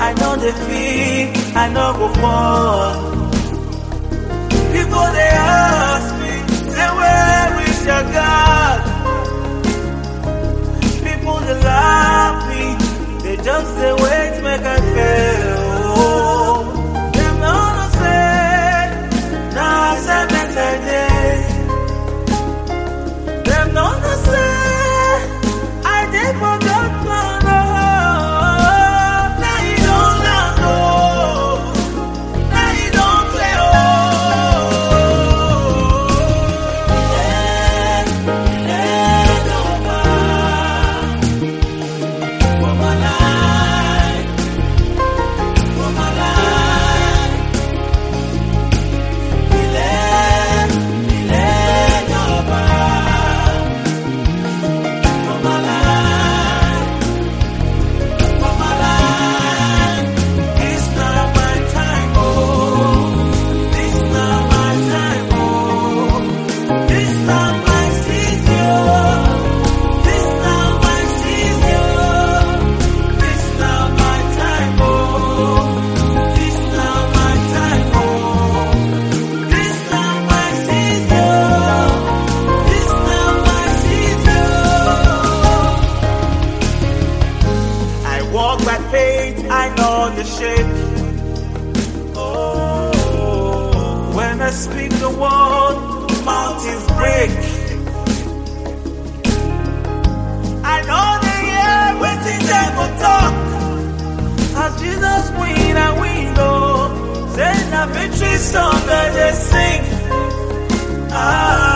I know the fear, I know go fall. People they ask me, say where is your God? People they laugh me, they just say wait make I fail. Them no say, nah say better day. Them no say, I did for God plan. Walk by faith, I know the shape. Oh, when I speak the word, mountains break. I know the air waiting there for talk. As Jesus win, I win, oh. Say the victory song that they sing. Ah.